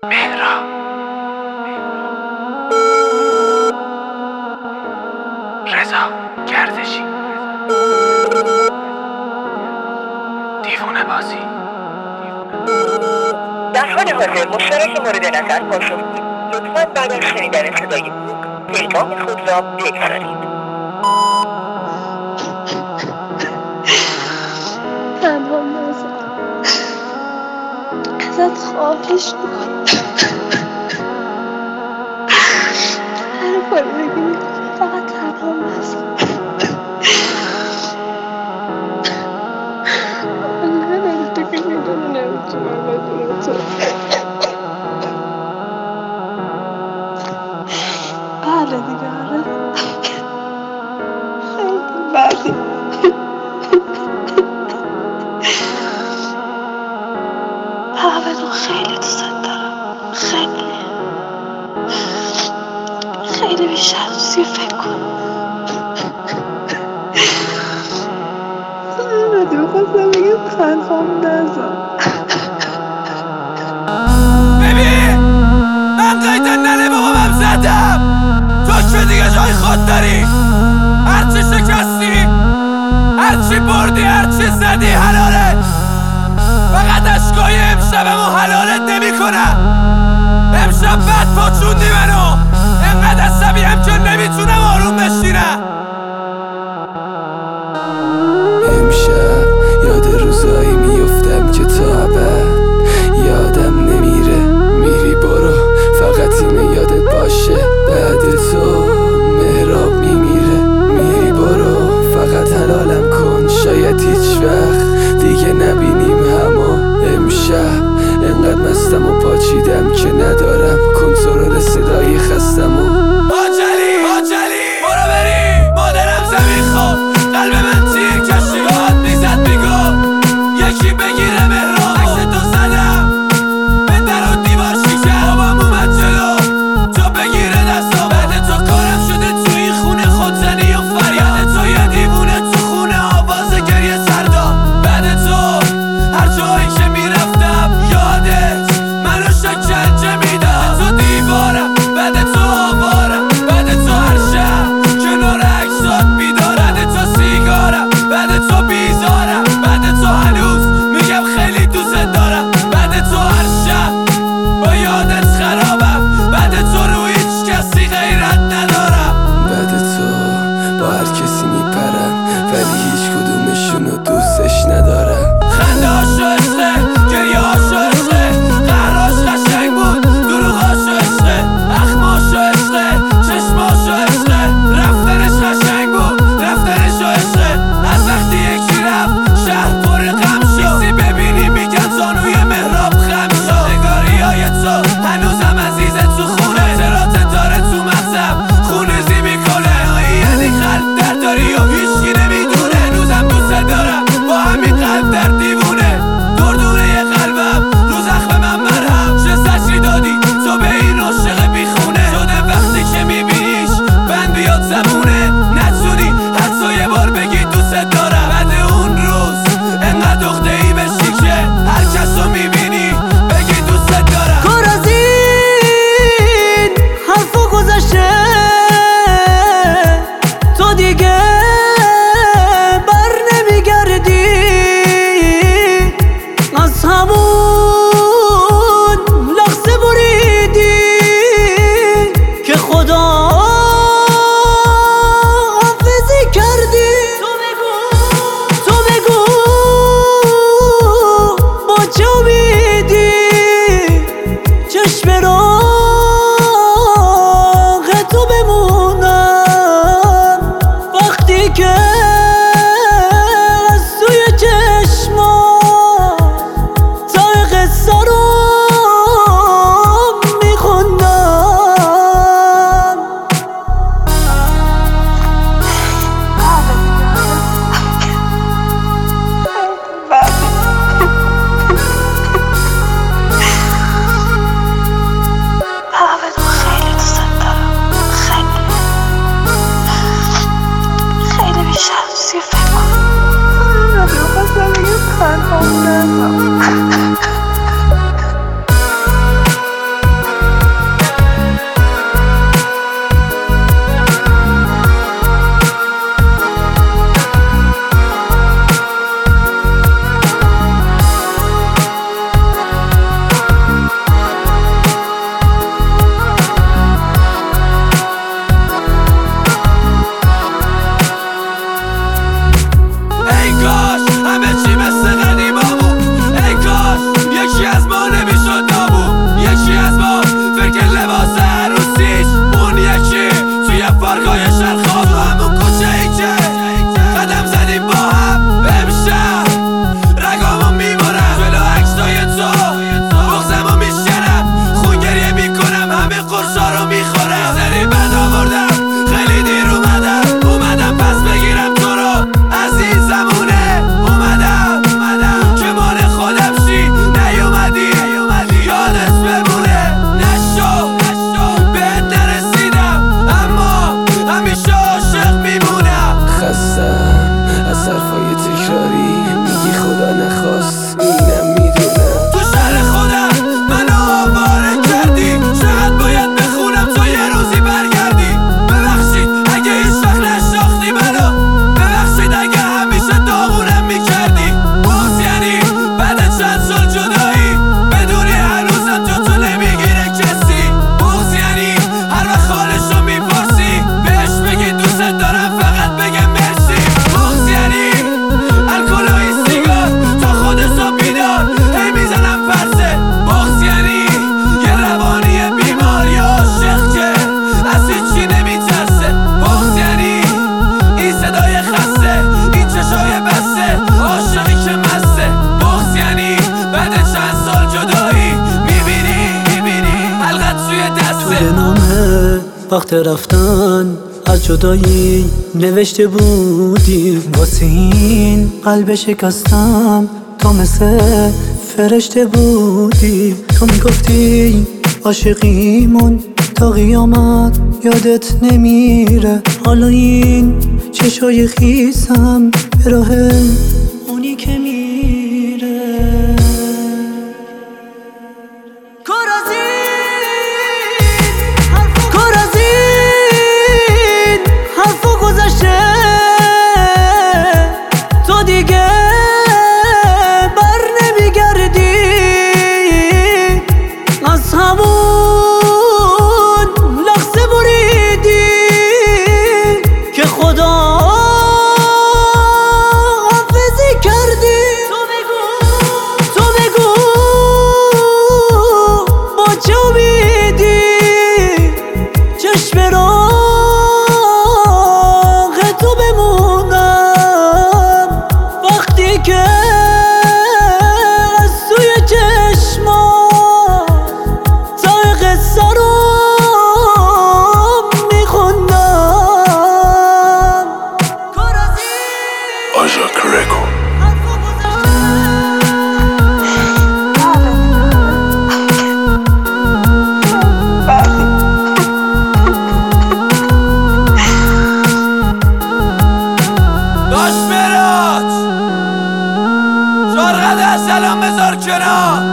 مهرا رضا گردشی دیوونه بازی. در حال حاضر مشترک مورد نظر پاسخ دید. لطفاً بعد از شنیدن صدای بوق پیغام خود را بگذارید. تنها نذار، ازت خواهش میکنم هر کاری بگی میکنی، فقط تنها نذار. من تو که میدونی نمیتونم بدون تو. بله دیگه، آره خیلی بدی. بدون خیلی دوست دارم، خیلی بیشتر از که فکر کنم. بدون خواستم بگم تنهام نذار. ببین من قیدن ننه بابام زدم، تو که دیگه جای خود داری. هرچی شکستی، هرچی بردی، هرچی زدی حلاله. فقط اشکای امشبمو حلالت نمی کنم. امشب بد پاچوندی منو، انقدر عصبیم که نمیتونم آروم بشینم. امشب یاد روزایی میفتم که تا ابد یادم نمیره. میری برو، فقط اینه یادت باشه بعد تو مهراب میمیره. میری برو، فقط حلالم کن، شاید هیچ وقت دیگه نبینیم همو. امشب انقدر مستم و پاچیدم که ندارم کنترل صدای خستمو. باجلی برو بری، مادرم زمین خواب، قلب من تیر کشیات میزد میگو یکی بگیره مهراب. عکس تو زدم به در و دیوار شکر، بابام اومد جلو تو بگیره دستم. بعد تو کارم شده تو این خونه خودزنی و فریاد تو، یه دیوونه تو خونه آواز گریه سردار. بعد تو هر جایی که میرفتم یادت منو شکنجه میداد. تو دیوارم، بعد تو آوارم، بعد تو هر شب کنار عکسات بیدارم. بعد تو سیگارم، بعد تو بیزارم، بعد تو هنوز میگم خیلی دوست دارم. بعد تو هر شب با یادت خرابم، بعد تو رو هیچ کسی غیرت ندارم. بعد تو با هر کسی میپرم ولی هیچ کدومشونو دوستش ندارم. خنده هاشو عشقه، گریه هاشو عشقه، قهراش قشنگ بود، دروغاشو عشقه، اخماشو عشقه، چشماشو عشقه، رفتنش قشنگ بود، رفتنشو عشقه. از وقتی یکی رفت شهر پر غم شد، کسی ببینی میگن زانوی مهراب خم شد. نگاری های تو هنوزم عزیزه تو خونه، خاطرات داره تو مغزم خونریزی میکنه. یعنی قلب در داری و هیچکی نمیدونه، هنوزم دوست دارم با همین قلب در دیوونه. دردونه یه قلبم رو زخم من مرهم، چه زجری دادی تو به این عاشق بیخونه. شده وقتی که میبینیش بند بیاد زبونه، نتونی حتی یه بار بگی دوست دارم. بعد اون روز انقدر عقده‌ای بشی که هر کس رو میبینی بگی دوست دارم. کار از این حرفا گذشته، تو دیگه بر نمیگردی. از همون لحظه بریدی که خدا حافظی کردی. تو بگو با چه امیدی چشم راغ تو بمونم وقتی که از توی چشما تایق وقت رفتن از جدایی نوشته بودی واسه این قلب شکستم تو مثل فرشته بودی تو میگفتی عاشقیمون تا قیامت یادت نمیره حالا این چشای خیسم به راه اونی که میره کار از این حرفا گذشته تو دیگه بر نمیگردی از همون لحظه بریدی که خدا حافظی کردی تو بگو با چه امیدی چشم راغ تو بمونم وقتی که از توی چشما تای قصه رو میخوندم آژا کرکو داش مراج شرقده سلام بذار کنار